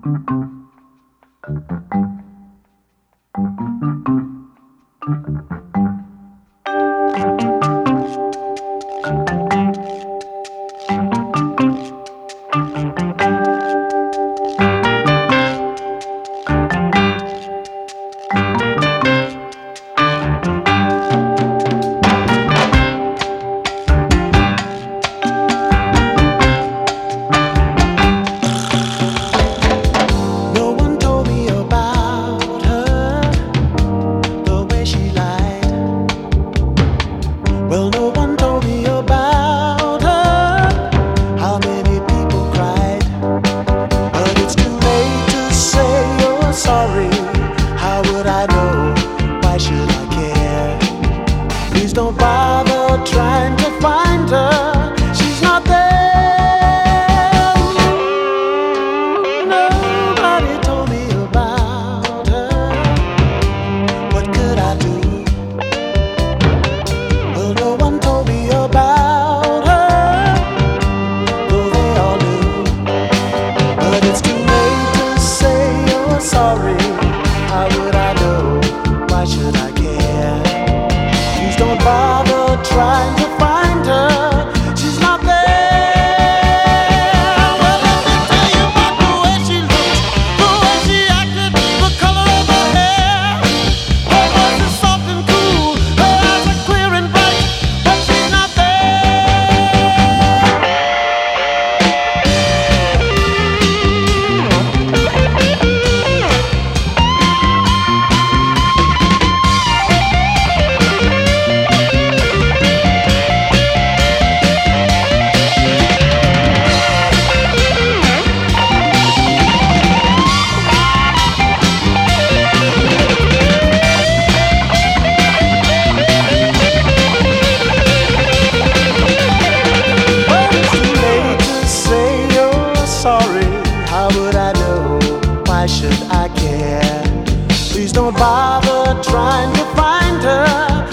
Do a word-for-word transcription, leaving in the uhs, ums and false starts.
No one told me about her, the way she lied. Well, no one told me about her, how many people cried. But it's too late to say you're sorry. How would I know? Why should I care? Please don't bother trying to find her. She's not there. Nobody told me about her. What could I do? Well, no one told me about her, though they all knew. But it's too late to say you're sorry. How would I know? Why should I care? Please don't bother trying to find her. She's not there. Well, let me tell you about the way she looked, the way she acted, the color of her hair. Her voice is soft and cool, her eyes are clear and bright, but she's not But it's too late to say you're sorry. How would I know? Why should I care? Please don't bother trying to find her.